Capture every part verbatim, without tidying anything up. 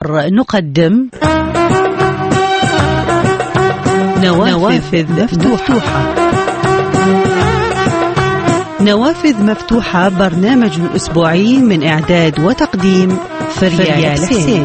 الأخبار نقدم نوافذ, نوافذ مفتوحة. نوافذ مفتوحة برنامج أسبوعي من إعداد وتقديم فريال حسين.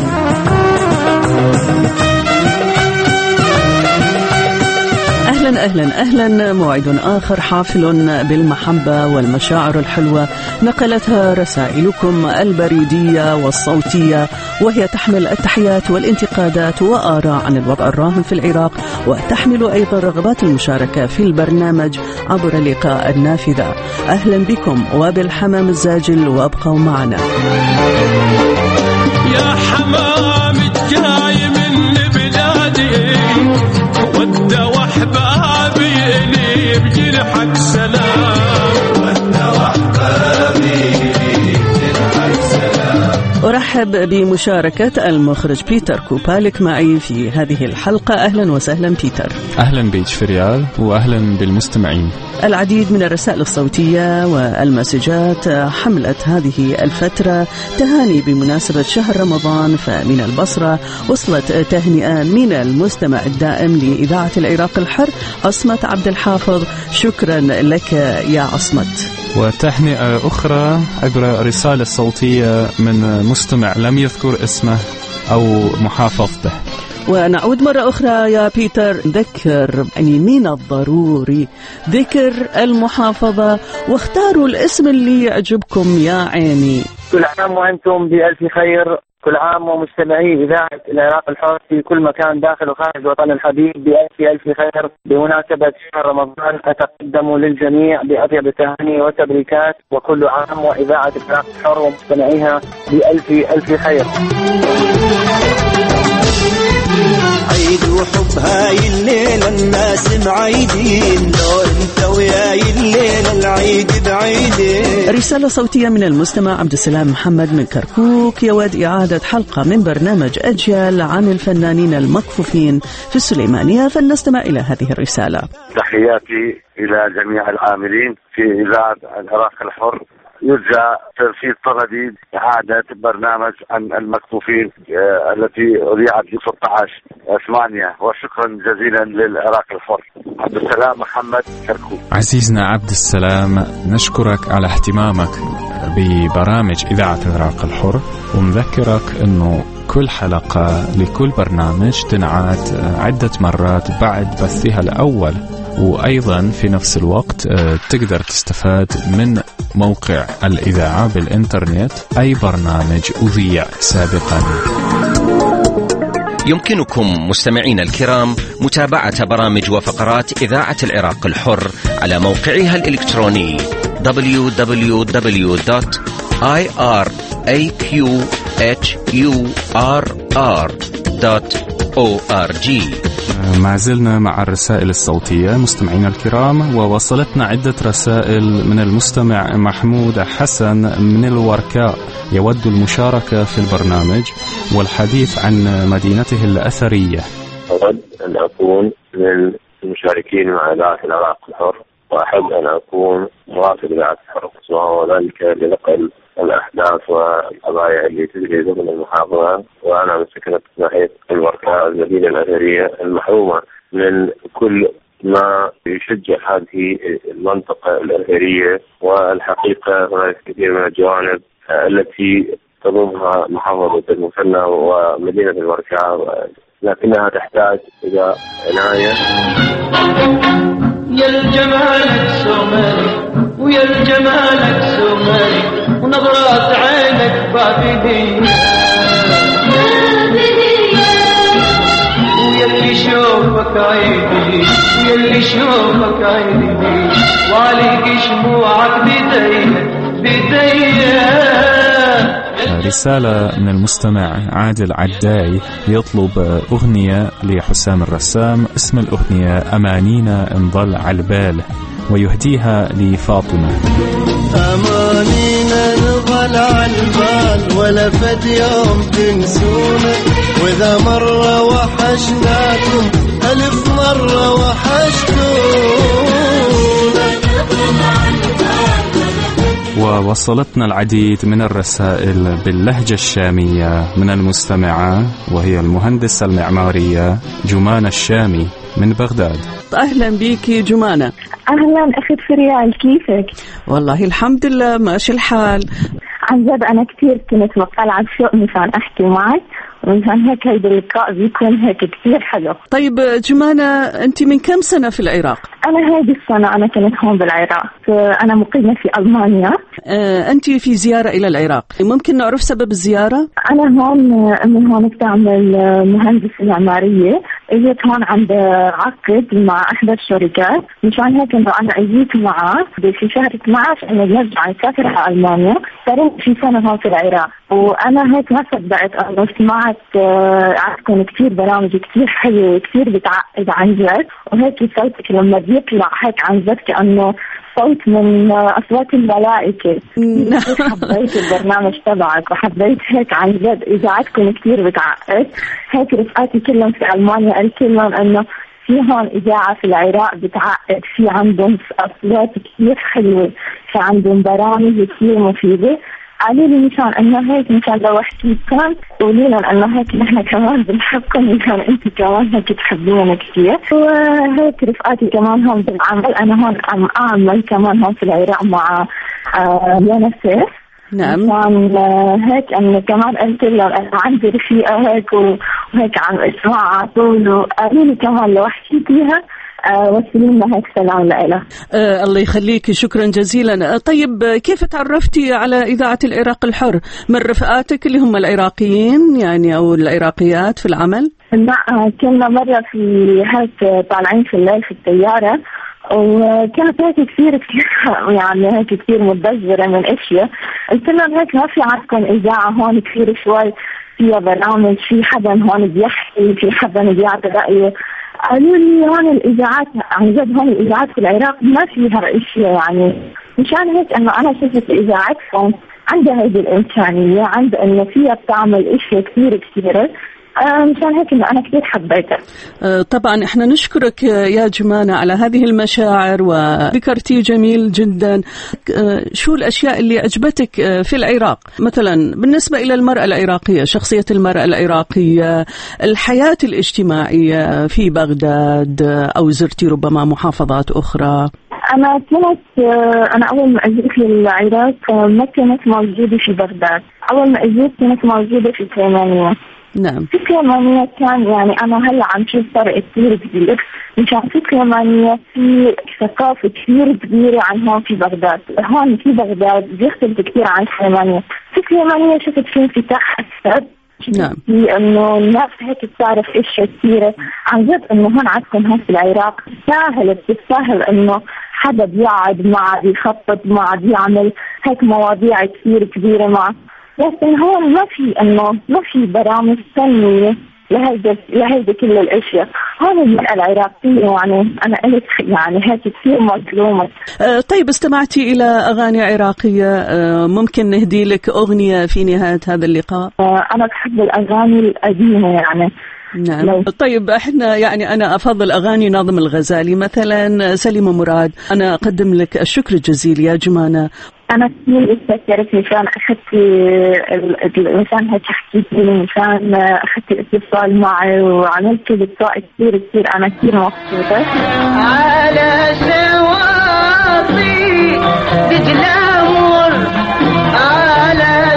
أهلا أهلا أهلا. موعد آخر حافل بالمحبة والمشاعر الحلوة نقلتها رسائلكم البريدية والصوتية، وهي تحمل التحيات والانتقادات وآراء عن الوضع الراهن في العراق، وتحمل أيضا رغبات المشاركة في البرنامج عبر لقاء النافذة. أهلا بكم وبالحمام الزاجل، وابقوا معنا. يا حمام جاي من بلادي ود وحبابي لي بجرحك سلام، ود وحبابي لي بجرحك سلام. أرحب بمشاركة المخرج بيتر كوبالك معي في هذه الحلقة. أهلا وسهلا بيتر. أهلا بيك فريال، وأهلا بالمستمعين. العديد من الرسائل الصوتية والمسجات حملت هذه الفترة تهاني بمناسبة شهر رمضان. فمن البصرة وصلت تهنئة من المستمع الدائم لإذاعة العراق الحر عصمت عبد الحافظ، شكرا لك يا عصمت. وتهنئة أخرى عبر رسالة صوتية من مستمع لم يذكر اسمه أو محافظته. ونعود مرة أخرى يا بيتر، ذكر يعني من الضروري ذكر المحافظة، واختاروا الاسم اللي يعجبكم يا عيني. كل عام وأنتم بألف خير، كل عام ومستمعي إذاعة العراق الحر في كل مكان داخل وخارج وطن الحبيب بألف ألف خير. بمناسبة شهر رمضان أتقدم للجميع بأطيب التهاني والتبريكات، وكل عام وإذاعة العراق الحر ومستمعيها بألف ألف خير. عيد وحب هاي الليلة الناس معيدين، لو انت وياي الليلة العيد بعيدين. رسالة صوتية من المستمع عبد السلام محمد من كركوك، يود إعادة حلقة من برنامج أجيال عن الفنانين المكفوفين في السليمانية، فلنستمع إلى هذه الرسالة. تحياتي إلى جميع العاملين في إذاعة العراق الحر. يرجى ترفيد طردي إعادة برنامج عن المكفوفين التي أذيعت في ستة عشر ثمانية، وشكرا جزيلا للعراق الحر. عبد السلام محمد كركوك. عزيزنا عبد السلام، نشكرك على اهتمامك ببرامج إذاعة العراق الحر، ومذكرك أنه كل حلقة لكل برنامج تنعاد عدة مرات بعد بثها الأول، وأيضا في نفس الوقت تقدر تستفاد من موقع الإذاعة بالإنترنت أي برنامج أذيع سابقا. يمكنكم مستمعين الكرام متابعة برامج وفقرات إذاعة العراق الحر على موقعها الإلكتروني دبليو دبليو دبليو دوت آي آر إيه كيو إتش يو آر آر دوت أو آر جي. ما زلنا مع الرسائل الصوتية مستمعين الكرام، ووصلتنا عدة رسائل من المستمع محمود حسن من الوركاء، يود المشاركة في البرنامج والحديث عن مدينته الأثرية. أود أن أكون من المشاركين مع إذاعة العراق الحر، وأحب أن أكون مرافق إذاعة الحر، وهو ذلك لنقل الأحداث والقضايا اللي تجري ضمن المحافظة. وأنا من سكنة ناحية الوركاء، المدينة الأثرية المحرومة من كل ما يشجع هذه المنطقة الأثرية. والحقيقة هناك كثير من الجوانب التي تضمها محافظة المثنى ومدينة الوركاء، لكنها تحتاج إلى عناية. يا الجمالك سومري ويا الجمالك سومري ونظرات عينك بابدية، ويا اللي شوفك عيدي ويا اللي شوفك عيدي، وعليك شموعك بداية بداية. رسالة من المستمع عادل عداي يطلب أغنية لحسام الرسام، اسم الأغنية أمانينا انظل على البال، ويهديها لفاطمة. أمانينا نظل على البال ولا فد يوم تنسونا، وإذا مرة وحشناكم ألف مرة وحشتونا. وصلتنا العديد من الرسائل باللهجة الشامية من المستمعة، وهي المهندسة المعمارية جمانة الشامي من بغداد. أهلا بيكي جمانة. أهلا أخت فريال، كيفك؟ والله الحمد لله ماشي الحال. عن جد أنا كتير كنت مطلعة بشوق مشان أحكي معك، ومشان هيك هيدا اللقاء بيكون هيك كتير حلو. طيب جمانة، أنت من كم سنة في العراق؟ أنا هذه السنة أنا كنت هون بالعراق، أنا مقيمة في ألمانيا. آه، أنت في زيارة إلى العراق، ممكن نعرف سبب الزيارة؟ أنا هون من هون بتعمل مهندسة معمارية، اجيت هون عند عقد مع إحدى الشركات، مشان هيك إنه أنا اجيت معه في شهر اثنا عشر إنه نرجع نسافر على ألمانيا. صار في سنة هون في العراق، وأنا هيك ما صدقت إنه سمعت عندكم كتير برامج كتير حلوة كتير بتعقد عن جد، وهيك صوتك لما بيطلع هيك عن جد كأنه صوت من أصوات الملائكة. حبيت البرنامج تبعك وحبيت هيك عن جد إذاعتكم كتير بتعقد. هيك رفقاتي كلهم في ألمانيا قلت لهم إنه في هون إذاعة في العراق بتعقد، في عندهم أصوات كتير حلوة، في عندهم برامج كتير مفيدة. قالوا لي مشان انه هيك مشان لو احكيكم قولوا لنا انه هيك نحن كمان بنحبكم، مشان انت كمان هيك تحبونا كثير. وهيك رفقاتي كمان هون بالعمل، انا هون عم اعمل كمان هون في العراق مع يونسيف. نعم. مشان هيك انه كمان قلت لهم انا عندي رفيقه هيك وهيك عم اسمع على طول، وقالوا لي كمان لو حكيتيها وسلمنا هيك سلام لها. آه الله يخليك، شكرا جزيلا. طيب كيف تعرفتي على إذاعة العراق الحر؟ من رفقاتك اللي هم العراقيين يعني أو العراقيات في العمل؟ لا، كنا مرة في هيك طالعين في الليل في السيارة، وكانت هيك كثير كثير يعني هيك كثير متضجرة من أشياء. قلت لهم هيك ما في عندكم إذاعة هون كثير شوي فيها برامج، في حدا هون بيحكي، في حدا بيعطي رأيه. قالوا لي هون الإذاعات عن جد هون الإذاعات في العراق ما فيها أشياء، يعني مشان هيك إنه أنا شفت إذاعتكم عندها هذه الإمكانية، عندها إنه فيها بتعمل أشياء كثير كثيرة. آه مشان هيك إنه أنا كثير حبيتها. آه طبعا إحنا نشكرك يا جمانة على هذه المشاعر، وذكرتي جميل جدا. آه شو الأشياء اللي عجبتك آه في العراق مثلا بالنسبة إلى المرأة العراقية، شخصية المرأة العراقية، الحياة الاجتماعية في بغداد، آه أو زرتي ربما محافظات أخرى؟ أنا كنت أنا أول ما أجيت للعراق ما كنت موجودة في بغداد، أول ما أجيت كنت موجودة في سليمانية. نعم. في سليمانية كان يعني أنا هلا عم شوف فرق كثير كبير، مشان في سليمانية في ثقافة كثير كبيرة عن هون في بغداد. هون في بغداد بيختلف كثير عن سليمانية. في سليمانية شفت في انفتاح أكثر. نعم. في إنه الناس هيك بتعرف أشياء كثيرة عن جد، إنه هون عندكم هون في العراق سهل بتسهل إنه حدا بيقعد معه بيخطط معه بيعمل هيك مواضيع كثير كبيرة معه، لكن هون ما في إنه ما في برامج تنمية لهيدا لهيدا كل الأشياء. هون المرأة العراقية يعني أنا قلت يعني هيك كثير مظلومة. أه طيب استمعتي إلى أغاني عراقية؟ أه ممكن نهدي لك أغنية في نهاية هذا اللقاء؟ أه أنا بحب الأغاني القديمة يعني. نعم. لو. طيب احنا يعني انا افضل اغاني ناظم الغزالي مثلا، سليمة مراد. انا اقدم لك الشكر الجزيل يا جمانة. انا كثير اتذكرت مشان اخذتي مشان هيك حكيتي لي، مشان اخذتي اتصال معي وعملت لقاء كثير كثير انا كثير مبسوطة. على سواطي دجلامور، على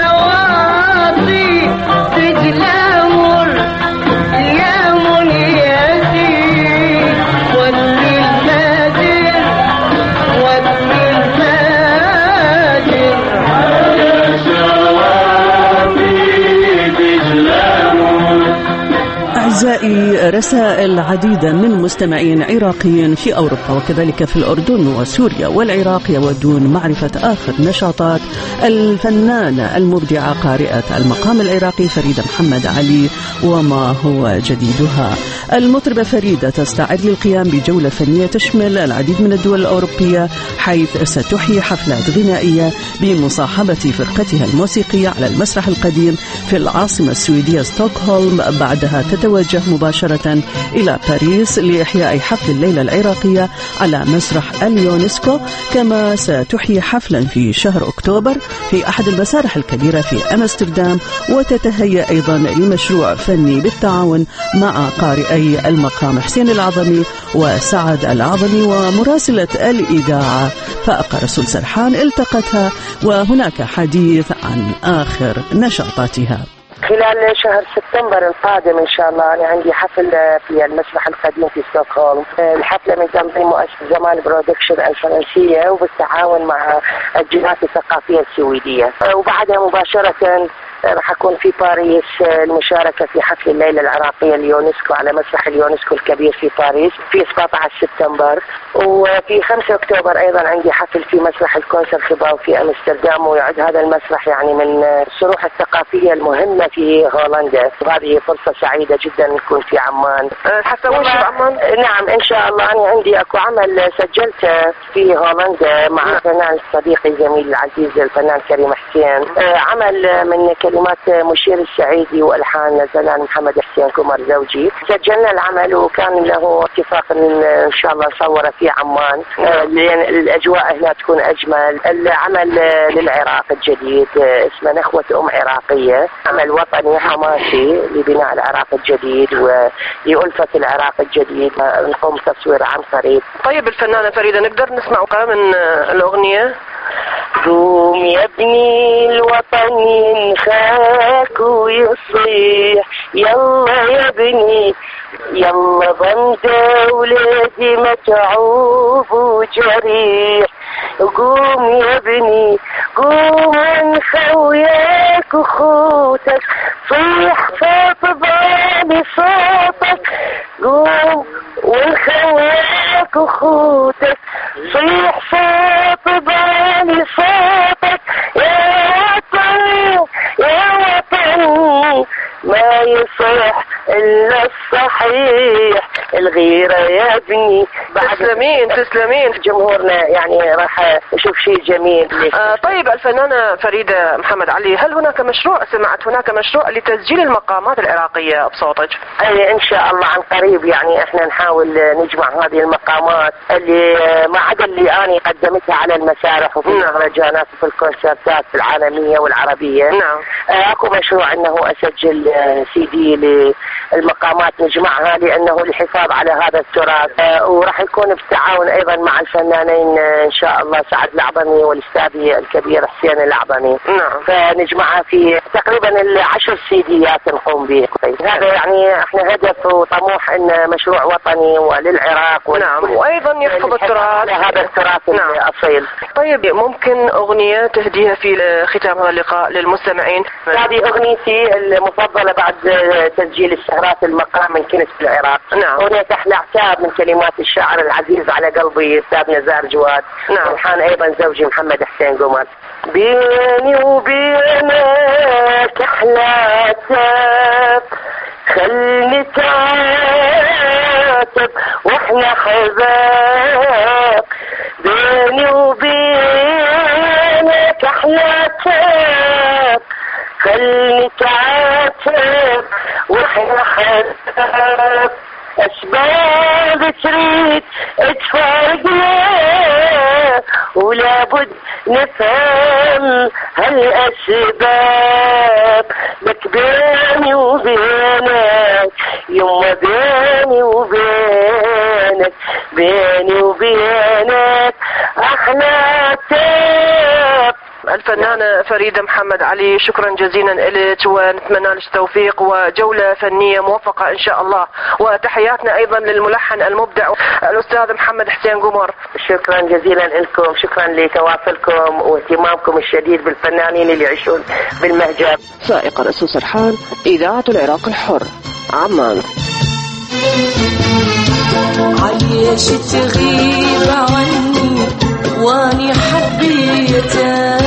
سواطي دجلامور يا منيتي ودي المادر ودي المادر. على سواطي دجلامور. أعزائي، رسائل عديدة من مستمعين عراقيين في أوروبا وكذلك في الأردن وسوريا والعراق يودون معرفة آخر نشاطات الفنانة المبدعة قارئة المقام العراقي فريدة محمد علي وما هو جديدها. المطربة فريدة تستعد للقيام بجولة فنية تشمل العديد من الدول الأوروبية، حيث ستحيي حفلات غنائية بمصاحبة فرقتها الموسيقية على المسرح القديم في العاصمة السويدية ستوكهولم. بعدها تتوجه مباشرة مباشرة إلى باريس لإحياء حفل الليلة العراقية على مسرح اليونسكو، كما ستحيي حفلا في شهر أكتوبر في أحد المسارح الكبيرة في أمستردام، وتتهيأ أيضا لمشروع فني بالتعاون مع قارئي المقام حسين العظمي وسعد العظمي ومراسلة الإذاعة فائقة رسول سرحان التقتها، وهناك حديث عن آخر نشاطاتها. خلال شهر سبتمبر القادم إن شاء الله أنا عندي حفل في المسرح القديم في ستوكهولم. الحفلة من تنظيم مؤسسة زمان برودكشن الفرنسية وبالتعاون مع الجهات الثقافية السويدية، وبعدها مباشرة راح أكون في باريس المشاركة في حفل الليلة العراقية اليونسكو على مسرح اليونسكو الكبير في باريس في سبعة عشر سبتمبر، وفي خمسة أكتوبر أيضا عندي حفل في مسرح الكونسر خباو في أمستردام، ويعد هذا المسرح يعني من الصروح الثقافية المهمة في هولندا، وهذه فرصة سعيدة جدا نكون في عمان. حتى وش عمان؟ نعم إن شاء الله. أنا عندي أكو عمل سجلته في هولندا مع فنان صديقي زميل العزيز الفنان كريم حسين، عمل من كلمات مشير السعيدي والحان الفنان محمد حسين كمر زوجي. سجلنا العمل وكان له اتفاق ان شاء الله نصوره في عمان لان الاجواء هنا تكون اجمل. العمل للعراق الجديد اسمه نخوة ام عراقية، عمل وطني حماسي لبناء العراق الجديد ولألفة العراق الجديد، نقوم تصوير عن قريب. طيب الفنانة فريدة نقدر نسمع من الأغنية؟ قوم يا ابني الوطن ينخاك ويصيح، يلا يا ابني يلا ضم دولتي متعوب وجريح. قوم يا ابني قوم انخوياك وخوتك، صيح صوت ضامي صوتك. قوم وانخوياك وخوتك، صيح صوت ضامي صوتك. يا وطن يا وطن ما يصح إلا الصحيح، الغيرة يا ابني. تسلمين تسلمين. جمهورنا يعني راح يشوف شيء جميل. آه طيب الفنانة فريدة محمد علي، هل هناك مشروع، سمعت هناك مشروع لتسجيل المقامات العراقية بصوتك؟ أي إن شاء الله عن قريب، يعني إحنا نحاول نجمع هذه المقامات اللي ما عدا اللي أنا قدمتها على المسارح وفي المهرجانات وفي الكونسرتات العالمية والعربية. نعم. آه أكو مشروع أنه أسجل سي دي للمقامات نجمعها لأنه الحفاظ على هذا التراث، آه وراح يكون بالتعاون أيضا مع الفنانين آه إن شاء الله سعد العظمي والأستاذ الكبير حسين العظمي. نعم. فنجمعها في تقريبا العشر سيديات نقوم به. هذا يعني احنا هدف وطموح ان مشروع وطني وللعراق. نعم. وايضا يحفظ التراث، هذا التراث نعم. الاصيل. طيب ممكن اغنية تهديها في ختام هذا اللقاء للمستمعين؟ هذه اغنيتي المفضلة بعد تسجيل السهرات المقام من كنس في العراق. نعم. اغنية احلى عتاب من كلمات الشاعر العزيز على قلبي استاذ نزار جواد. نعم. الحان ايضا زوجي محمد حسين قمر. بيني وبينك احلى عتاب، خلني تعاتب واحنا حباب. بيني وبينك احلى عتاب، خلني تعاتب واحنا حباب. أسباب تريد تفارقنا ولابد نفهم هالأسباب. لك بيني وبينك يما بيني وبينك، بيني وبينك أحلى تاب. الفنانة فريدة محمد علي، شكرا جزيلا لك ونتمنى لك التوفيق وجولة فنية موفقة إن شاء الله، وتحياتنا أيضا للملحن المبدع الأستاذ محمد حسين قمر. شكرا جزيلا لكم، شكرا لتواصلكم واهتمامكم الشديد بالفنانين اللي يعيشون بالمهجر. فائقة رسول سرحان، إذاعة العراق الحر، عمان. عيش تغيب عني واني حبيته.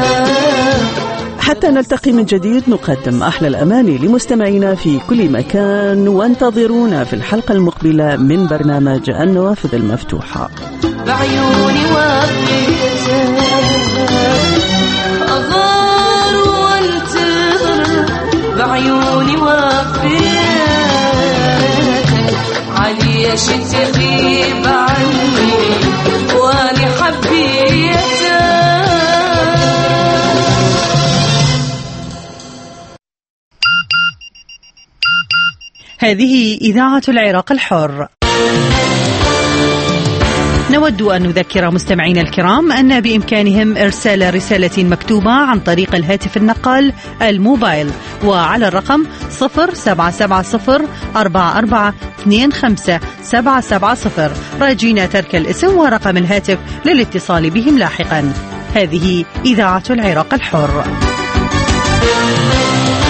حتى نلتقي من جديد نقدم أحلى الأماني لمستمعينا في كل مكان، وانتظرونا في الحلقة المقبلة من برنامج النوافذ المفتوحة. بعيوني وابيته أغار وانتظر، بعيوني وابيته هذه إذاعة العراق الحر. نود أن نذكر مستمعينا الكرام أن بإمكانهم إرسال رسالة مكتوبة عن طريق الهاتف النقال الموبايل وعلى الرقم صفر سبعة سبعة صفر أربعة أربعة اثنين خمسة سبعة سبعة صفر، راجين ترك الاسم ورقم الهاتف للاتصال بهم لاحقا. هذه إذاعة العراق الحر.